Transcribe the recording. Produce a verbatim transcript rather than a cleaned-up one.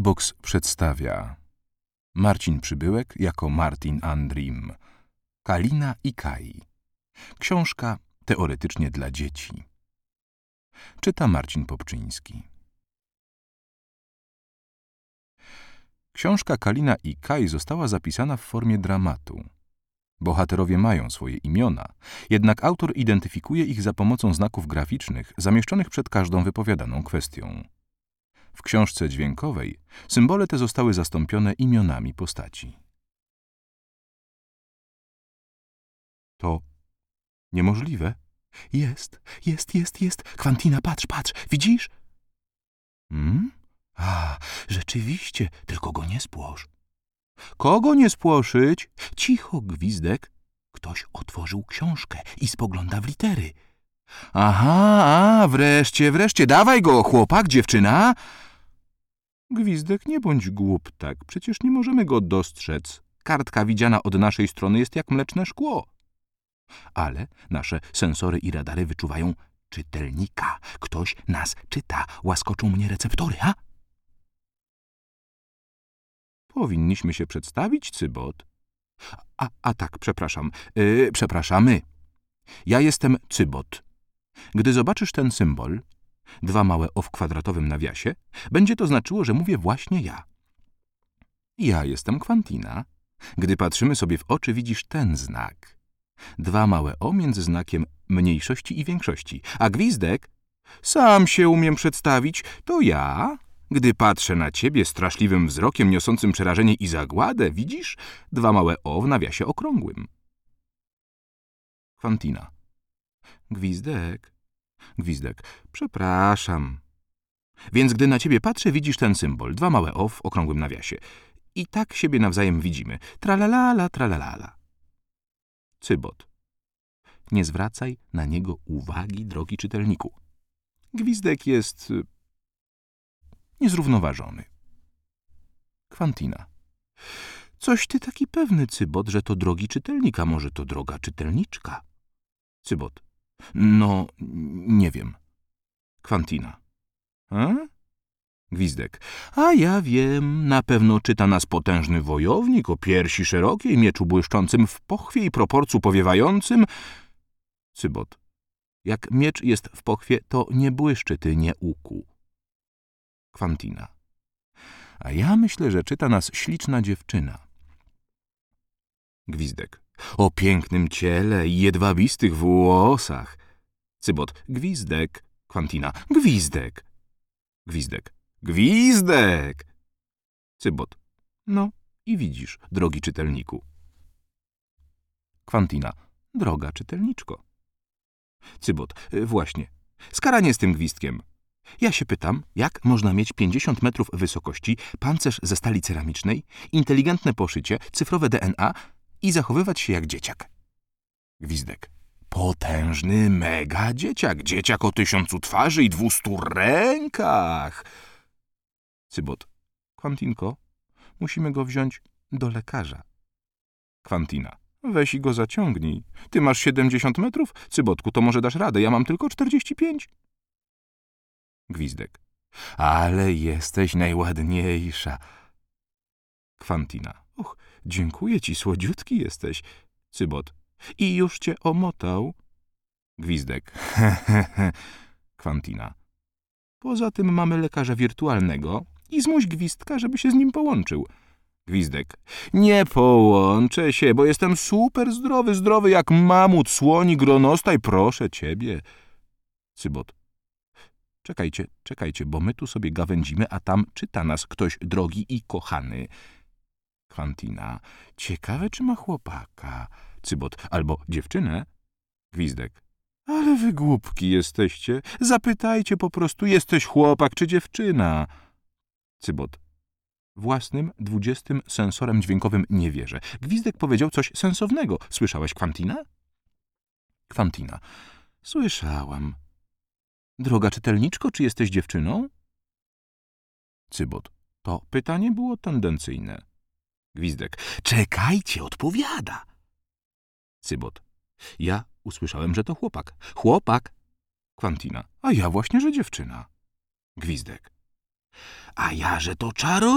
Audiobox przedstawia Marcin Przybyłek jako Martin Andrim, Kalina i Kai. Książka teoretycznie dla dzieci. Czyta Marcin Popczyński. Książka Kalina i Kai została zapisana w formie dramatu. Bohaterowie mają swoje imiona, jednak autor identyfikuje ich za pomocą znaków graficznych zamieszczonych przed każdą wypowiadaną kwestią. W książce dźwiękowej symbole te zostały zastąpione imionami postaci. To niemożliwe. Jest, jest, jest, jest. Kwantina, patrz, patrz, widzisz? Hmm? A, rzeczywiście, tylko go nie spłosz. Kogo nie spłoszyć? Cicho, Gwizdek. Ktoś otworzył książkę i spogląda w litery. Aha, a, wreszcie, wreszcie, dawaj go, chłopak, dziewczyna. Gwizdek, nie bądź głup tak, przecież nie możemy go dostrzec. Kartka widziana od naszej strony jest jak mleczne szkło. Ale nasze sensory i radary wyczuwają czytelnika. Ktoś nas czyta. Łaskoczą mnie receptory, a? Powinniśmy się przedstawić, Cybot. A, a tak, przepraszam. Yy, przepraszamy. Ja jestem Cybot. Gdy zobaczysz ten symbol, dwa małe o w kwadratowym nawiasie, będzie to znaczyło, że mówię właśnie ja. Ja jestem Kwantina. Gdy patrzymy sobie w oczy, widzisz ten znak. Dwa małe o między znakiem mniejszości i większości. A Gwizdek? Sam się umiem przedstawić. To ja. Gdy patrzę na ciebie straszliwym wzrokiem niosącym przerażenie i zagładę, widzisz? Dwa małe o w nawiasie okrągłym. Kwantina. Gwizdek. Gwizdek. Przepraszam. Więc gdy na ciebie patrzę, widzisz ten symbol. Dwa małe o w okrągłym nawiasie. I tak siebie nawzajem widzimy. Tralalala, tralalala. Cybot. Nie zwracaj na niego uwagi, drogi czytelniku. Gwizdek jest niezrównoważony. Kwantina. Coś ty taki pewny, Cybot, że to drogi czytelnika, może to droga czytelniczka. Cybot. No, nie wiem. Kwantina. A? Gwizdek. A ja wiem, na pewno czyta nas potężny wojownik o piersi szerokiej, mieczu błyszczącym w pochwie i proporcu powiewającym. Cybot. Jak miecz jest w pochwie, to nie błyszczy, ty nie uku. Kwantina. A ja myślę, że czyta nas śliczna dziewczyna. Gwizdek. O pięknym ciele i jedwabistych włosach. Cybot. Gwizdek. Kwantina. Gwizdek. Gwizdek. Gwizdek! Cybot. No i widzisz, drogi czytelniku. Kwantina. Droga czytelniczko. Cybot. Właśnie. Skaranie z tym gwizdkiem. Ja się pytam, jak można mieć pięćdziesiąt metrów wysokości, pancerz ze stali ceramicznej, inteligentne poszycie, cyfrowe D N A i zachowywać się jak dzieciak. Gwizdek. Potężny mega dzieciak. Dzieciak o tysiącu twarzy i dwustu rękach. Cybot. Kwantinko, musimy go wziąć do lekarza. Kwantina. Weź i go zaciągnij. Ty masz siedemdziesiąt metrów? Cybotku, to może dasz radę, ja mam tylko czterdzieści pięć. Gwizdek. Ale jesteś najładniejsza. Kwantina. Och, dziękuję ci, słodziutki jesteś. Cybot. I już cię omotał. Gwizdek. Kwantina. Poza tym mamy lekarza wirtualnego i zmuś Gwizdka, żeby się z nim połączył. Gwizdek. Nie połączę się, bo jestem super zdrowy, zdrowy jak mamut, słonik, gronostaj, proszę ciebie. Cybot. Czekajcie, czekajcie, bo my tu sobie gawędzimy, a tam czyta nas ktoś drogi i kochany. Kwantina. Ciekawe, czy ma chłopaka. Cybot. Albo dziewczynę. Gwizdek. Ale wy głupki jesteście. Zapytajcie po prostu, jesteś chłopak czy dziewczyna. Cybot. Własnym dwudziestym sensorem dźwiękowym nie wierzę. Gwizdek powiedział coś sensownego. Słyszałeś, Kwantina? Kwantina. Słyszałam. Droga czytelniczko, czy jesteś dziewczyną? Cybot. To pytanie było tendencyjne. Gwizdek. Czekajcie, odpowiada. Cybot. Ja usłyszałem, że to chłopak. Chłopak. Kwantina. A ja właśnie, że dziewczyna. Gwizdek. A ja, że to czaro.